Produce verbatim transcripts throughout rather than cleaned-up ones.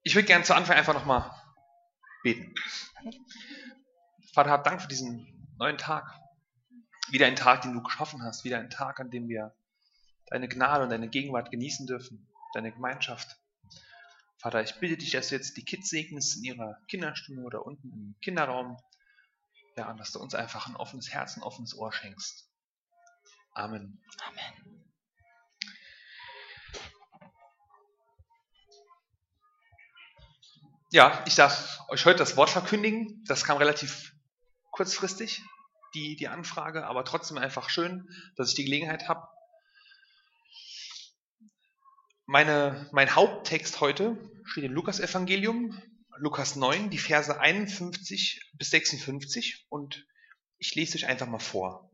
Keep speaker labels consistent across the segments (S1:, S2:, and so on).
S1: Ich würde gerne zu Anfang einfach nochmal beten. Vater, hab Dank für diesen neuen Tag. Wieder ein Tag, den du geschaffen hast. Wieder ein Tag, an dem wir deine Gnade und deine Gegenwart genießen dürfen. Deine Gemeinschaft. Vater, ich bitte dich, dass du jetzt die Kids segnest in ihrer Kinderstunde oder unten im Kinderraum. Ja, und dass du uns einfach ein offenes Herz, ein offenes Ohr schenkst. Amen.
S2: Amen.
S1: Ja, ich darf euch heute das Wort verkündigen. Das kam relativ kurzfristig, die, die Anfrage, aber trotzdem einfach schön, dass ich die Gelegenheit habe. Meine, mein Haupttext heute steht im Lukas-Evangelium, Lukas neun, die Verse einundfünfzig bis sechsundfünfzig, und ich lese euch einfach mal vor.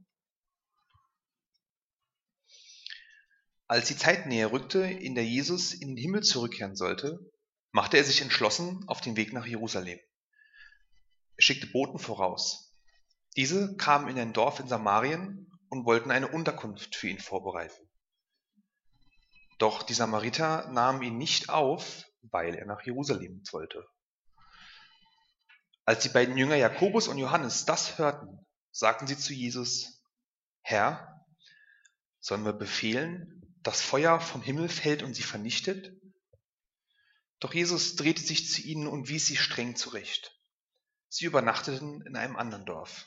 S1: Als die Zeit näher rückte, in der Jesus in den Himmel zurückkehren sollte, machte er sich entschlossen auf den Weg nach Jerusalem. Er schickte Boten voraus. Diese kamen in ein Dorf in Samarien und wollten eine Unterkunft für ihn vorbereiten. Doch die Samariter nahmen ihn nicht auf, weil er nach Jerusalem wollte. Als die beiden Jünger Jakobus und Johannes das hörten, sagten sie zu Jesus: Herr, sollen wir befehlen, dass Feuer vom Himmel fällt und sie vernichtet? Doch Jesus drehte sich zu ihnen und wies sie streng zurecht. Sie übernachteten in einem anderen Dorf.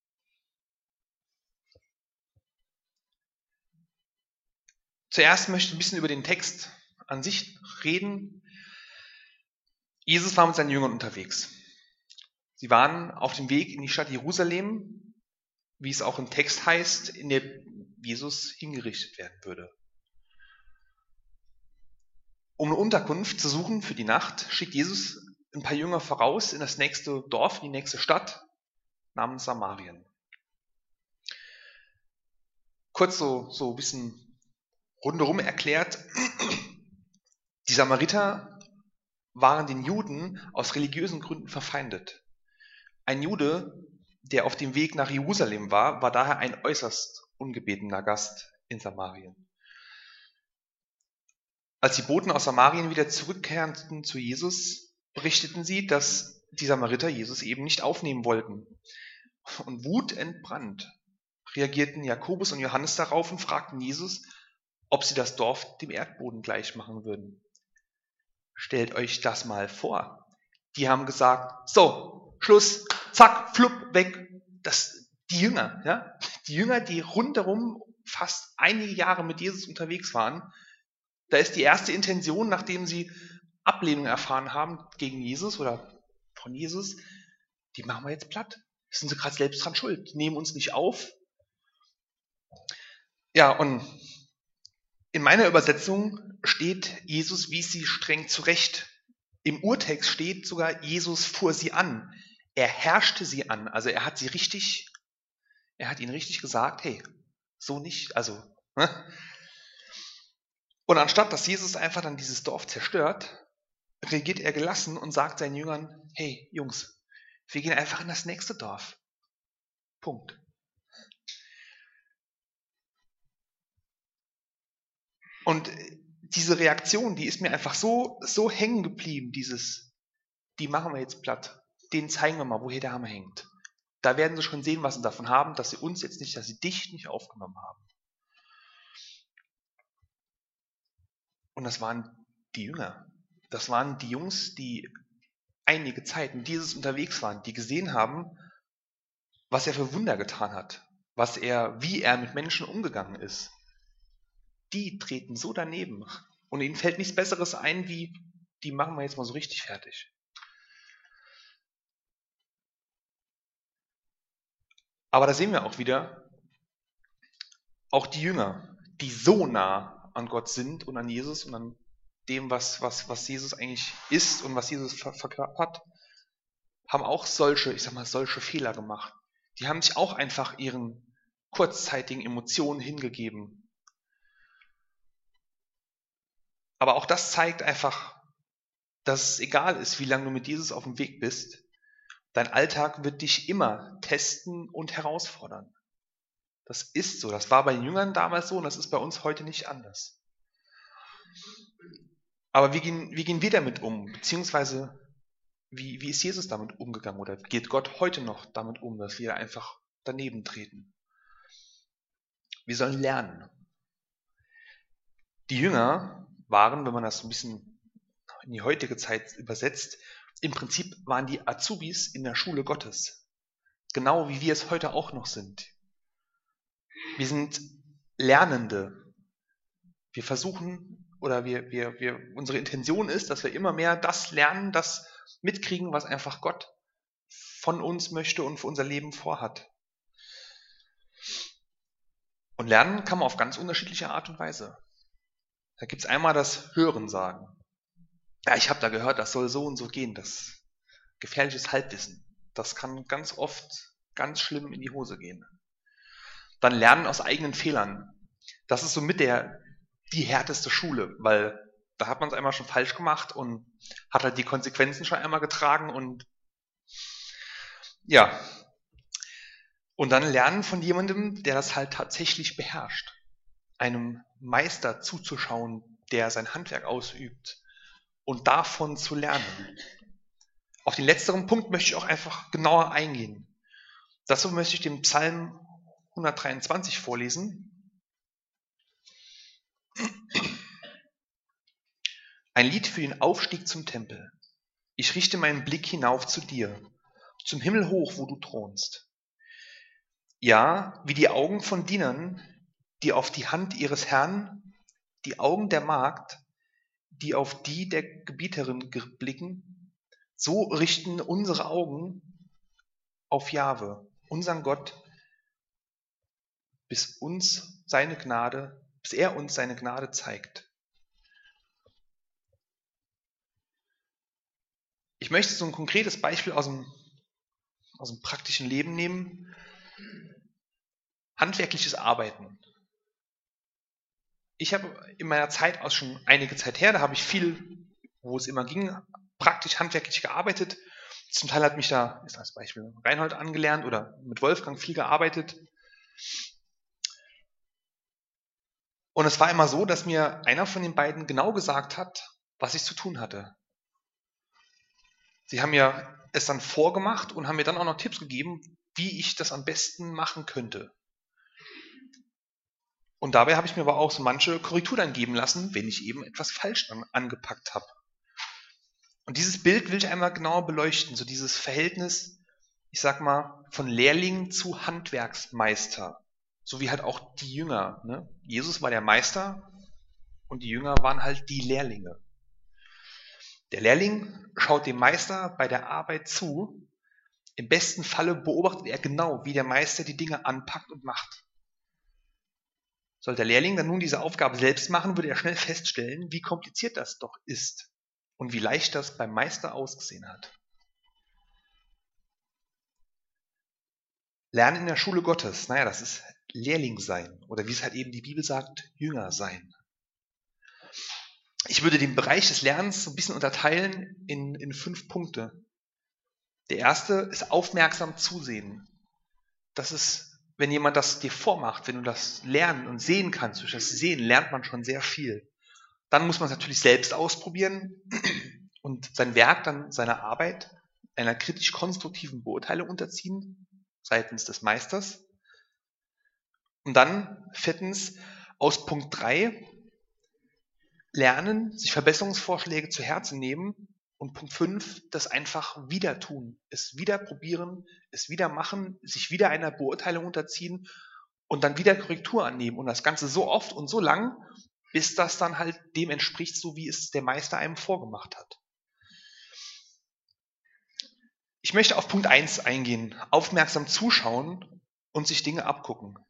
S1: Zuerst möchte ich ein bisschen über den Text an sich reden. Jesus war mit seinen Jüngern unterwegs. Sie waren auf dem Weg in die Stadt Jerusalem, wie es auch im Text heißt, in der Jesus hingerichtet werden würde. Um eine Unterkunft zu suchen für die Nacht, schickt Jesus ein paar Jünger voraus in das nächste Dorf, in die nächste Stadt namens Samarien. Kurz so, so ein bisschen rundherum erklärt, die Samariter waren den Juden aus religiösen Gründen verfeindet. Ein Jude, der auf dem Weg nach Jerusalem war, war daher ein äußerst ungebetener Gast in Samarien. Als die Boten aus Samarien wieder zurückkehrten zu Jesus, berichteten sie, dass die Samariter Jesus eben nicht aufnehmen wollten. Und wutentbrannt reagierten Jakobus und Johannes darauf und fragten Jesus, ob sie das Dorf dem Erdboden gleich machen würden. Stellt euch das mal vor. Die haben gesagt, so, Schluss, zack, flupp, weg. Das, die Jünger, ja, die Jünger, die rundherum fast einige Jahre mit Jesus unterwegs waren, da ist die erste Intention, nachdem sie Ablehnung erfahren haben gegen Jesus oder von Jesus, die machen wir jetzt platt. Sind sie gerade selbst dran schuld, die nehmen uns nicht auf. Ja, und in meiner Übersetzung steht, Jesus wies sie streng zurecht. Im Urtext steht sogar, Jesus fuhr sie an. Er herrschte sie an. Also er hat sie richtig, er hat ihnen richtig gesagt, hey, so nicht. Also, ne? Und anstatt, dass Jesus einfach dann dieses Dorf zerstört, reagiert er gelassen und sagt seinen Jüngern, hey Jungs, wir gehen einfach in das nächste Dorf. Punkt. Und diese Reaktion, die ist mir einfach so, so hängen geblieben, dieses, die machen wir jetzt platt. Denen zeigen wir mal, woher der Hammer hängt. Da werden sie schon sehen, was sie davon haben, dass sie uns jetzt nicht, dass sie dich nicht aufgenommen haben. Und das waren die Jünger. Das waren die Jungs, die einige Zeit mit Jesus unterwegs waren, die gesehen haben, was er für Wunder getan hat, was er, wie er mit Menschen umgegangen ist. Die treten so daneben und ihnen fällt nichts Besseres ein, wie, die machen wir jetzt mal so richtig fertig. Aber da sehen wir auch wieder, auch die Jünger, die so nah an Gott sind und an Jesus und an dem, was, was, was Jesus eigentlich ist und was Jesus verkörpert, haben auch solche, ich sag mal, solche Fehler gemacht. Die haben sich auch einfach ihren kurzzeitigen Emotionen hingegeben. Aber auch das zeigt einfach, dass es egal ist, wie lange du mit Jesus auf dem Weg bist, dein Alltag wird dich immer testen und herausfordern. Das ist so. Das war bei den Jüngern damals so und das ist bei uns heute nicht anders. Aber wie gehen, wie gehen wir damit um? Beziehungsweise, wie, wie ist Jesus damit umgegangen? Oder geht Gott heute noch damit um, dass wir einfach daneben treten? Wir sollen lernen. Die Jünger waren, wenn man das ein bisschen in die heutige Zeit übersetzt, im Prinzip waren die Azubis in der Schule Gottes. Genau wie wir es heute auch noch sind. Wir sind Lernende. Wir versuchen, oder wir, wir, wir, unsere Intention ist, dass wir immer mehr das lernen, das mitkriegen, was einfach Gott von uns möchte und für unser Leben vorhat. Und lernen kann man auf ganz unterschiedliche Art und Weise. Da gibt es einmal das Hörensagen. Ja, ich habe da gehört, das soll so und so gehen. Das gefährliches Halbwissen. Das kann ganz oft ganz schlimm in die Hose gehen. Dann Lernen aus eigenen Fehlern. Das ist so mit der die härteste Schule, weil da hat man es einmal schon falsch gemacht und hat halt die Konsequenzen schon einmal getragen und ja. Und dann Lernen von jemandem, der das halt tatsächlich beherrscht. Einem Meister zuzuschauen, der sein Handwerk ausübt und davon zu lernen. Auf den letzteren Punkt möchte ich auch einfach genauer eingehen. Dazu möchte ich den Psalm hundertdreiundzwanzig vorlesen. Ein Lied für den Aufstieg zum Tempel. Ich richte meinen Blick hinauf zu dir, zum Himmel hoch, wo du thronst. Ja, wie die Augen von Dienern, die auf die Hand ihres Herrn, die Augen der Magd, die auf die der Gebieterin blicken, so richten unsere Augen auf Jahwe, unseren Gott, bis uns seine Gnade, bis er uns seine Gnade zeigt. Ich möchte so ein konkretes Beispiel aus dem, aus dem praktischen Leben nehmen. Handwerkliches Arbeiten. Ich habe in meiner Zeit, aus schon einige Zeit her, da habe ich viel, wo es immer ging, praktisch handwerklich gearbeitet. Zum Teil hat mich da, ist als Beispiel Reinhold angelernt oder mit Wolfgang viel gearbeitet. Und es war immer so, dass mir einer von den beiden genau gesagt hat, was ich zu tun hatte. Sie haben mir es dann vorgemacht und haben mir dann auch noch Tipps gegeben, wie ich das am besten machen könnte. Und dabei habe ich mir aber auch so manche Korrektur dann geben lassen, wenn ich eben etwas falsch an, angepackt habe. Und dieses Bild will ich einmal genauer beleuchten, so dieses Verhältnis, ich sag mal, von Lehrling zu Handwerksmeister, so wie halt auch die Jünger. Ne? Jesus war der Meister und die Jünger waren halt die Lehrlinge. Der Lehrling schaut dem Meister bei der Arbeit zu. Im besten Falle beobachtet er genau, wie der Meister die Dinge anpackt und macht. Sollte der Lehrling dann nun diese Aufgabe selbst machen, würde er schnell feststellen, wie kompliziert das doch ist und wie leicht das beim Meister ausgesehen hat. Lernen in der Schule Gottes, naja, das ist Lehrling sein oder wie es halt eben die Bibel sagt, Jünger sein. Ich würde den Bereich des Lernens so ein bisschen unterteilen in, in fünf Punkte. Der erste ist aufmerksam zusehen. Das ist, wenn jemand das dir vormacht, wenn du das lernen und sehen kannst, durch das Sehen lernt man schon sehr viel. Dann muss man es natürlich selbst ausprobieren und sein Werk, dann seine Arbeit einer kritisch-konstruktiven Beurteilung unterziehen, seitens des Meisters. Und dann, viertens, aus Punkt drei, lernen, sich Verbesserungsvorschläge zu Herzen nehmen. Und Punkt fünf, das einfach wieder tun, es wieder probieren, es wieder machen, sich wieder einer Beurteilung unterziehen und dann wieder Korrektur annehmen. Und das Ganze so oft und so lang, bis das dann halt dem entspricht, so wie es der Meister einem vorgemacht hat. Ich möchte auf Punkt eins eingehen, aufmerksam zuschauen und sich Dinge abgucken.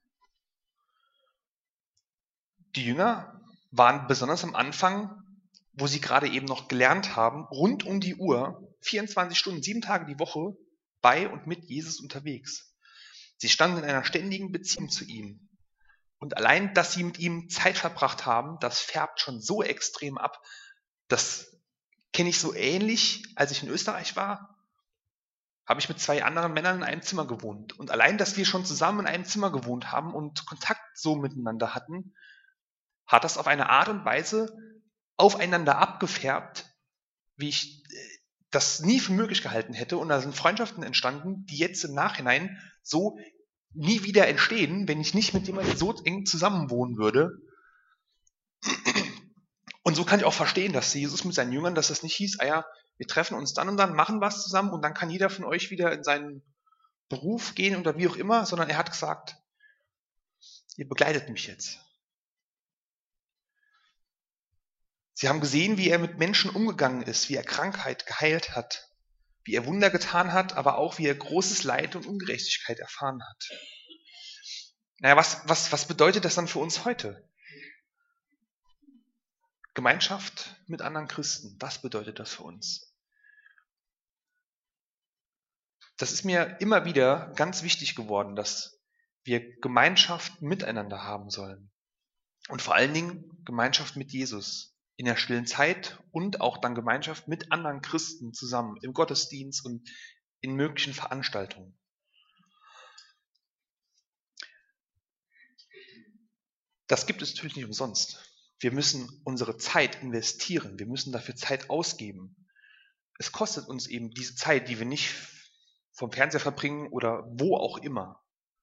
S1: Die Jünger waren besonders am Anfang, wo sie gerade eben noch gelernt haben, rund um die Uhr, vierundzwanzig Stunden, sieben Tage die Woche, bei und mit Jesus unterwegs. Sie standen in einer ständigen Beziehung zu ihm. Und allein, dass sie mit ihm Zeit verbracht haben, das färbt schon so extrem ab. Das kenne ich so ähnlich, als ich in Österreich war, habe ich mit zwei anderen Männern in einem Zimmer gewohnt. Und allein, dass wir schon zusammen in einem Zimmer gewohnt haben und Kontakt so miteinander hatten, hat das auf eine Art und Weise aufeinander abgefärbt, wie ich das nie für möglich gehalten hätte. Und da sind Freundschaften entstanden, die jetzt im Nachhinein so nie wieder entstehen, wenn ich nicht mit jemandem so eng zusammenwohnen würde. Und so kann ich auch verstehen, dass Jesus mit seinen Jüngern, dass es nicht hieß, ah ja, wir treffen uns dann und dann, machen was zusammen und dann kann jeder von euch wieder in seinen Beruf gehen oder wie auch immer, sondern er hat gesagt, ihr begleitet mich jetzt. Sie haben gesehen, wie er mit Menschen umgegangen ist, wie er Krankheit geheilt hat, wie er Wunder getan hat, aber auch wie er großes Leid und Ungerechtigkeit erfahren hat. Naja, was, was, was bedeutet das dann für uns heute? Gemeinschaft mit anderen Christen, was bedeutet das für uns? Das ist mir immer wieder ganz wichtig geworden, dass wir Gemeinschaft miteinander haben sollen. Und vor allen Dingen Gemeinschaft mit Jesus in der stillen Zeit und auch dann Gemeinschaft mit anderen Christen zusammen im Gottesdienst und in möglichen Veranstaltungen. Das gibt es natürlich nicht umsonst. Wir müssen unsere Zeit investieren. Wir müssen dafür Zeit ausgeben. Es kostet uns eben diese Zeit, die wir nicht vom Fernseher verbringen oder wo auch immer.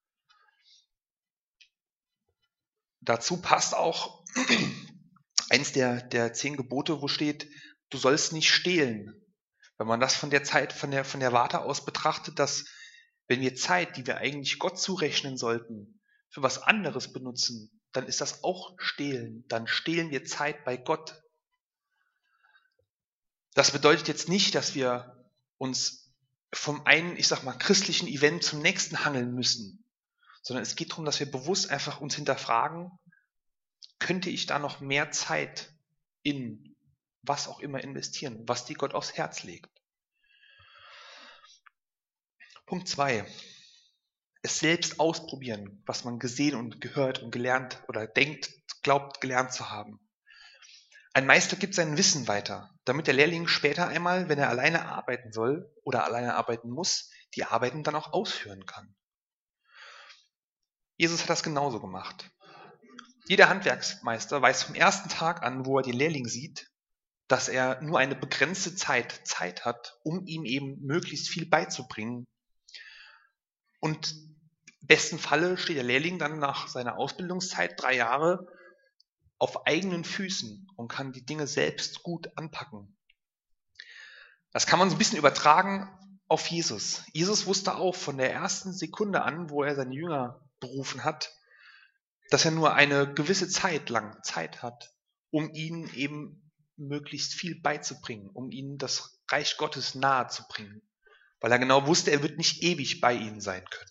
S1: Dazu passt auch eins der, der zehn Gebote, wo steht, du sollst nicht stehlen. Wenn man das von der Zeit, von der, von der Warte aus betrachtet, dass wenn wir Zeit, die wir eigentlich Gott zurechnen sollten, für was anderes benutzen, dann ist das auch stehlen. Dann stehlen wir Zeit bei Gott. Das bedeutet jetzt nicht, dass wir uns vom einen, ich sag mal, christlichen Event zum nächsten hangeln müssen, sondern es geht darum, dass wir bewusst einfach uns hinterfragen, könnte ich da noch mehr Zeit in was auch immer investieren, was dir Gott aufs Herz legt. Punkt zwei. Es selbst ausprobieren, was man gesehen und gehört und gelernt oder denkt, glaubt, gelernt zu haben. Ein Meister gibt sein Wissen weiter, damit der Lehrling später einmal, wenn er alleine arbeiten soll oder alleine arbeiten muss, die Arbeiten dann auch ausführen kann. Jesus hat das genauso gemacht. Jeder Handwerksmeister weiß vom ersten Tag an, wo er den Lehrling sieht, dass er nur eine begrenzte Zeit Zeit hat, um ihm eben möglichst viel beizubringen. Und im besten Falle steht der Lehrling dann nach seiner Ausbildungszeit, drei Jahre, auf eigenen Füßen und kann die Dinge selbst gut anpacken. Das kann man so ein bisschen übertragen auf Jesus. Jesus wusste auch von der ersten Sekunde an, wo er seine Jünger berufen hat, dass er nur eine gewisse Zeit lang Zeit hat, um ihnen eben möglichst viel beizubringen, um ihnen das Reich Gottes nahe zu bringen, weil er genau wusste, er wird nicht ewig bei ihnen sein können.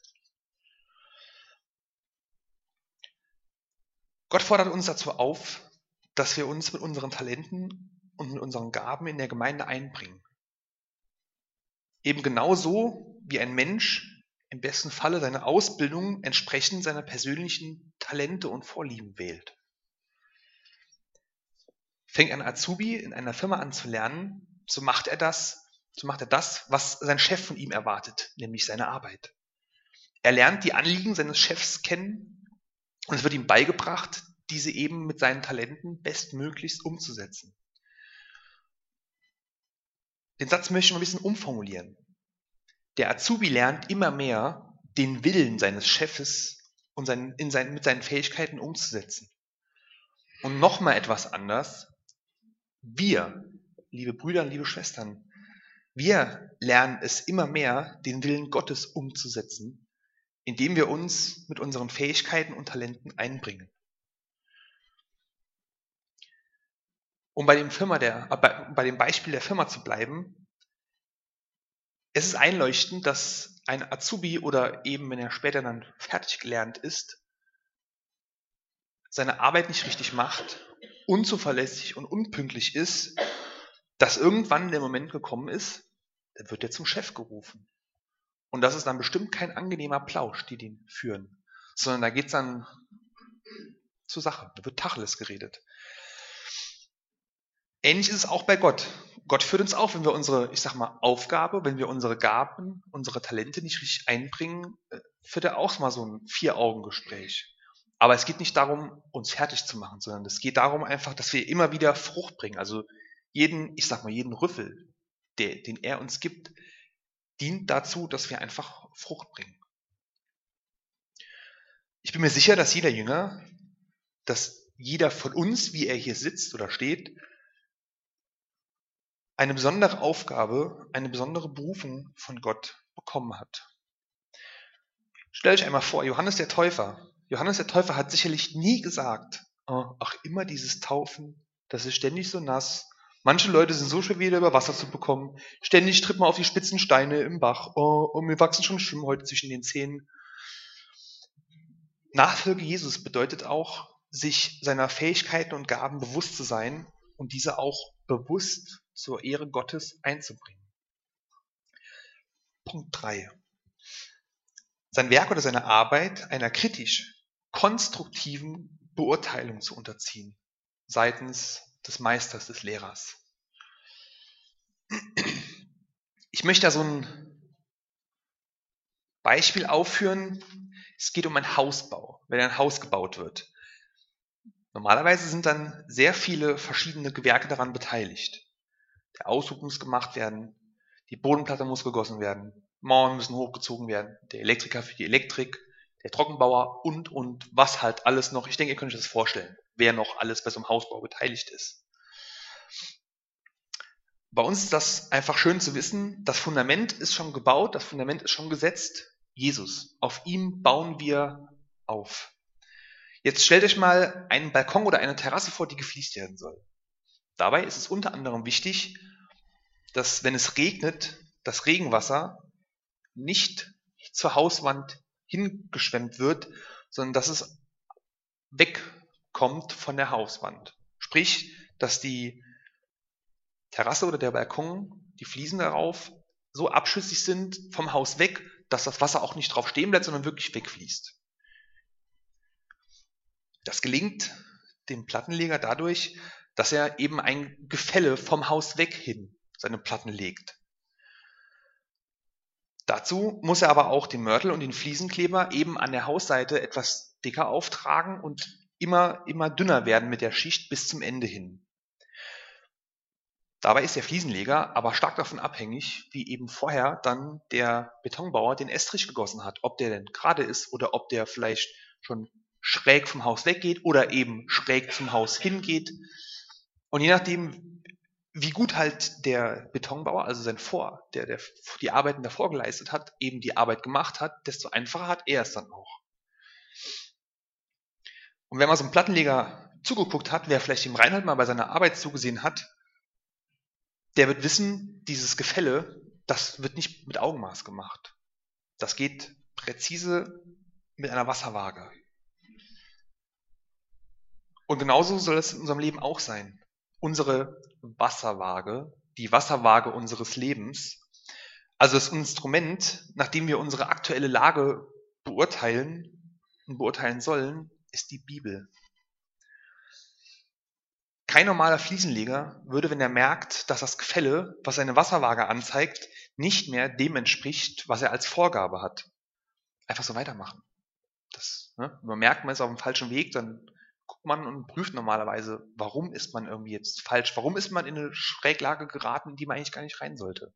S1: Gott fordert uns dazu auf, dass wir uns mit unseren Talenten und mit unseren Gaben in der Gemeinde einbringen. Eben genauso wie ein Mensch im besten Falle seine Ausbildung entsprechend seiner persönlichen Talente und Vorlieben wählt. Fängt ein Azubi in einer Firma an zu lernen, so macht er das, so macht er das, was sein Chef von ihm erwartet, nämlich seine Arbeit. Er lernt die Anliegen seines Chefs kennen und es wird ihm beigebracht, diese eben mit seinen Talenten bestmöglichst umzusetzen. Den Satz möchte ich noch ein bisschen umformulieren. Der Azubi lernt immer mehr, den Willen seines Chefes und sein, in sein, mit seinen Fähigkeiten umzusetzen. Und nochmal etwas anders. Wir, liebe Brüder und liebe Schwestern, wir lernen es immer mehr, den Willen Gottes umzusetzen, indem wir uns mit unseren Fähigkeiten und Talenten einbringen. Um bei dem, Firma der, bei, bei dem Beispiel der Firma zu bleiben, es ist einleuchtend, dass ein Azubi oder eben, wenn er später dann fertig gelernt ist, seine Arbeit nicht richtig macht, unzuverlässig und unpünktlich ist, dass irgendwann der Moment gekommen ist, dann wird er zum Chef gerufen. Und das ist dann bestimmt kein angenehmer Plausch, die den führen, sondern da geht es dann zur Sache, da wird Tacheles geredet. Ähnlich ist es auch bei Gott. Gott führt uns auf, wenn wir unsere, ich sag mal, Aufgabe, wenn wir unsere Gaben, unsere Talente nicht richtig einbringen, führt er auch mal so ein Vier-Augen-Gespräch. Aber es geht nicht darum, uns fertig zu machen, sondern es geht darum einfach, dass wir immer wieder Frucht bringen. Also jeden, ich sag mal, jeden Rüffel, der, den er uns gibt, dient dazu, dass wir einfach Frucht bringen. Ich bin mir sicher, dass jeder Jünger, dass jeder von uns, wie er hier sitzt oder steht, eine besondere Aufgabe, eine besondere Berufung von Gott bekommen hat. Stellt euch einmal vor, Johannes der Täufer. Johannes der Täufer hat sicherlich nie gesagt, oh, ach immer dieses Taufen, das ist ständig so nass. Manche Leute sind so schwer wieder über Wasser zu bekommen. Ständig tritt man auf die spitzen Steine im Bach. Oh, und mir wachsen schon Schwimmhäute zwischen den Zähnen. Nachfolge Jesus bedeutet auch, sich seiner Fähigkeiten und Gaben bewusst zu sein und diese auch bewusst zur Ehre Gottes einzubringen. Punkt drei. Sein Werk oder seine Arbeit einer kritisch konstruktiven Beurteilung zu unterziehen, seitens des Meisters, des Lehrers. Ich möchte da so ein Beispiel aufführen. Es geht um einen Hausbau, wenn ein Haus gebaut wird. Normalerweise sind dann sehr viele verschiedene Gewerke daran beteiligt. Der Aushub muss gemacht werden, die Bodenplatte muss gegossen werden, Mauern müssen hochgezogen werden, der Elektriker für die Elektrik, der Trockenbauer und, und was halt alles noch. Ich denke, ihr könnt euch das vorstellen, wer noch alles bei so einem Hausbau beteiligt ist. Bei uns ist das einfach schön zu wissen, das Fundament ist schon gebaut, das Fundament ist schon gesetzt, Jesus. Auf ihm bauen wir auf. Jetzt stellt euch mal einen Balkon oder eine Terrasse vor, die gefliest werden soll. Dabei ist es unter anderem wichtig, dass, wenn es regnet, das Regenwasser nicht zur Hauswand hingeschwemmt wird, sondern dass es wegkommt von der Hauswand. Sprich, dass die Terrasse oder der Balkon, die Fliesen darauf, so abschüssig sind vom Haus weg, dass das Wasser auch nicht drauf stehen bleibt, sondern wirklich wegfließt. Das gelingt dem Plattenleger dadurch, dass er eben ein Gefälle vom Haus weg hin seine Platten legt. Dazu muss er aber auch den Mörtel und den Fliesenkleber eben an der Hausseite etwas dicker auftragen und immer, immer dünner werden mit der Schicht bis zum Ende hin. Dabei ist der Fliesenleger aber stark davon abhängig, wie eben vorher dann der Betonbauer den Estrich gegossen hat. Ob der denn gerade ist oder ob der vielleicht schon schräg vom Haus weggeht oder eben schräg zum Haus hingeht. Und je nachdem, wie gut halt der Betonbauer, also sein Vor, der, der die Arbeiten davor geleistet hat, eben die Arbeit gemacht hat, desto einfacher hat er es dann auch. Und wenn man so einem Plattenleger zugeguckt hat, wer vielleicht dem Reinhold mal bei seiner Arbeit zugesehen hat, der wird wissen, dieses Gefälle, das wird nicht mit Augenmaß gemacht. Das geht präzise mit einer Wasserwaage. Und genauso soll es in unserem Leben auch sein. Unsere Wasserwaage, die Wasserwaage unseres Lebens, also das Instrument, nach dem wir unsere aktuelle Lage beurteilen und beurteilen sollen, ist die Bibel. Kein normaler Fliesenleger würde, wenn er merkt, dass das Gefälle, was seine Wasserwaage anzeigt, nicht mehr dem entspricht, was er als Vorgabe hat, einfach so weitermachen. Das, ne, wenn man merkt, man ist auf dem falschen Weg, dann guckt man und prüft normalerweise, warum ist man irgendwie jetzt falsch, warum ist man in eine Schräglage geraten, in die man eigentlich gar nicht rein sollte.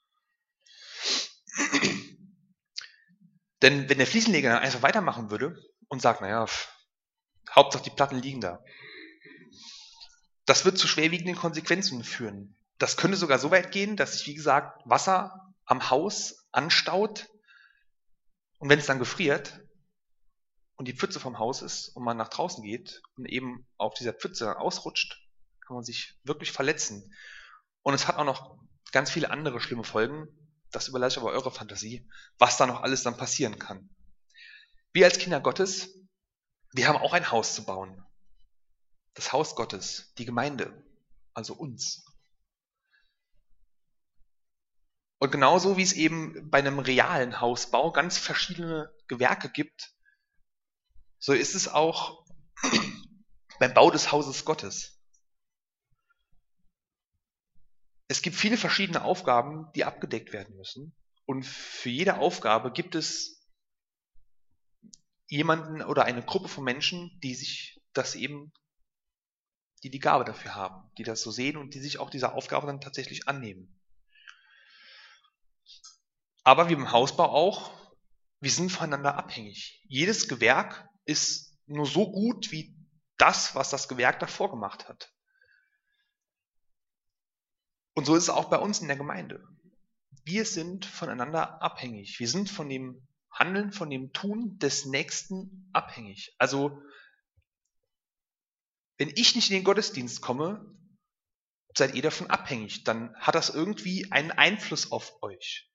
S1: Denn wenn der Fliesenleger dann einfach weitermachen würde und sagt, naja, Hauptsache die Platten liegen da, das wird zu schwerwiegenden Konsequenzen führen. Das könnte sogar so weit gehen, dass sich, wie gesagt, Wasser am Haus anstaut und wenn es dann gefriert und die Pfütze vom Haus ist und man nach draußen geht und eben auf dieser Pfütze ausrutscht, kann man sich wirklich verletzen. Und es hat auch noch ganz viele andere schlimme Folgen. Das überlasse ich aber eurer Fantasie, was da noch alles dann passieren kann. Wir als Kinder Gottes, wir haben auch ein Haus zu bauen. Das Haus Gottes, die Gemeinde, also uns. Und genauso wie es eben bei einem realen Hausbau ganz verschiedene Gewerke gibt, so ist es auch beim Bau des Hauses Gottes. Es gibt viele verschiedene Aufgaben, die abgedeckt werden müssen. Und für jede Aufgabe gibt es jemanden oder eine Gruppe von Menschen, die sich das eben, die die Gabe dafür haben, die das so sehen und die sich auch dieser Aufgabe dann tatsächlich annehmen. Aber wie beim Hausbau auch, wir sind voneinander abhängig. Jedes Gewerk ist nur so gut wie das, was das Gewerk davor gemacht hat. Und so ist es auch bei uns in der Gemeinde. Wir sind voneinander abhängig. Wir sind von dem Handeln, von dem Tun des Nächsten abhängig. Also, wenn ich nicht in den Gottesdienst komme, seid ihr davon abhängig. Dann hat das irgendwie einen Einfluss auf euch.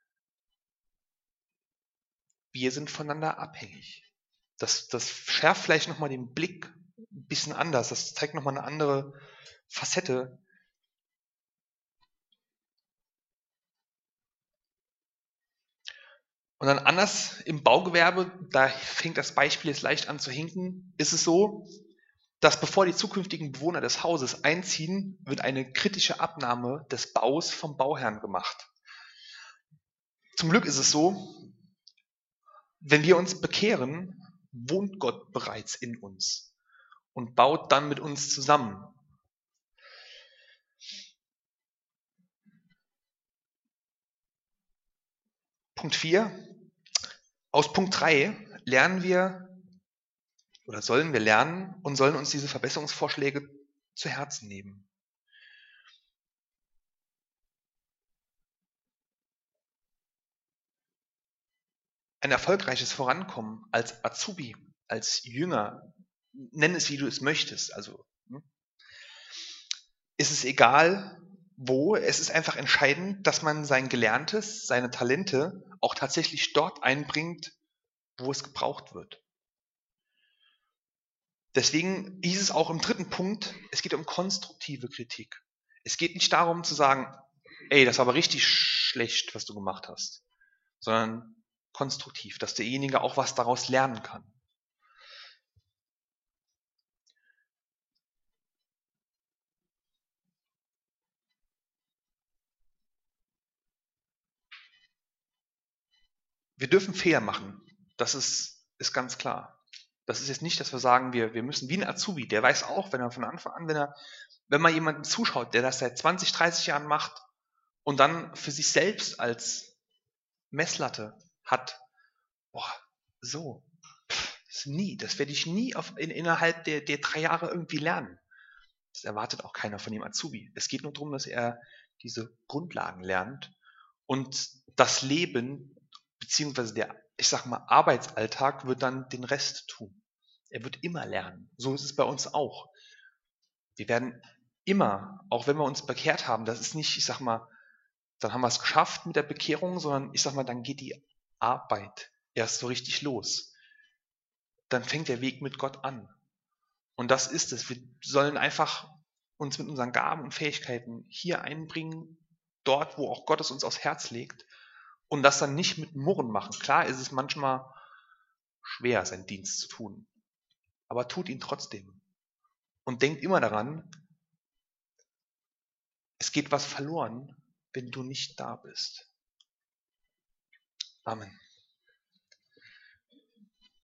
S1: Wir sind voneinander abhängig. Das, das schärft vielleicht nochmal den Blick ein bisschen anders. Das zeigt nochmal eine andere Facette. Und dann anders im Baugewerbe, da fängt das Beispiel jetzt leicht an zu hinken, ist es so, dass bevor die zukünftigen Bewohner des Hauses einziehen, wird eine kritische Abnahme des Baus vom Bauherrn gemacht. Zum Glück ist es so, wenn wir uns bekehren, wohnt Gott bereits in uns und baut dann mit uns zusammen. Punkt vier. Aus Punkt drei lernen wir oder sollen wir lernen und sollen uns diese Verbesserungsvorschläge zu Herzen nehmen. Ein erfolgreiches Vorankommen als Azubi, als Jünger, nenn es wie du es möchtest, also ist es egal wo, es ist einfach entscheidend, dass man sein Gelerntes, seine Talente auch tatsächlich dort einbringt, wo es gebraucht wird. Deswegen hieß es auch im dritten Punkt, es geht um konstruktive Kritik. Es geht nicht darum zu sagen, ey, das war aber richtig schlecht, was du gemacht hast, sondern konstruktiv, dass derjenige auch was daraus lernen kann. Wir dürfen Fehler machen, das ist, ist ganz klar. Das ist jetzt nicht, dass wir sagen, wir, wir müssen wie ein Azubi, der weiß auch, wenn er von Anfang an, wenn er, wenn man jemanden zuschaut, der das seit zwanzig, dreißig Jahren macht und dann für sich selbst als Messlatte hat, boah, so, pff, das nie, das werde ich nie auf, in, innerhalb der, der drei Jahre irgendwie lernen. Das erwartet auch keiner von dem Azubi. Es geht nur darum, dass er diese Grundlagen lernt und das Leben, beziehungsweise der, ich sag mal, Arbeitsalltag wird dann den Rest tun. Er wird immer lernen. So ist es bei uns auch. Wir werden immer, auch wenn wir uns bekehrt haben, das ist nicht, ich sag mal, dann haben wir es geschafft mit der Bekehrung, sondern ich sag mal, dann geht die Arbeit erst so richtig los. Dann fängt der Weg mit Gott an. Und das ist es. Wir sollen einfach uns mit unseren Gaben und Fähigkeiten hier einbringen, dort, wo auch Gott es uns aufs Herz legt. Und das dann nicht mit Murren machen. Klar ist es manchmal schwer, seinen Dienst zu tun. Aber tut ihn trotzdem. Und denkt immer daran, es geht was verloren, wenn du nicht da bist. Amen.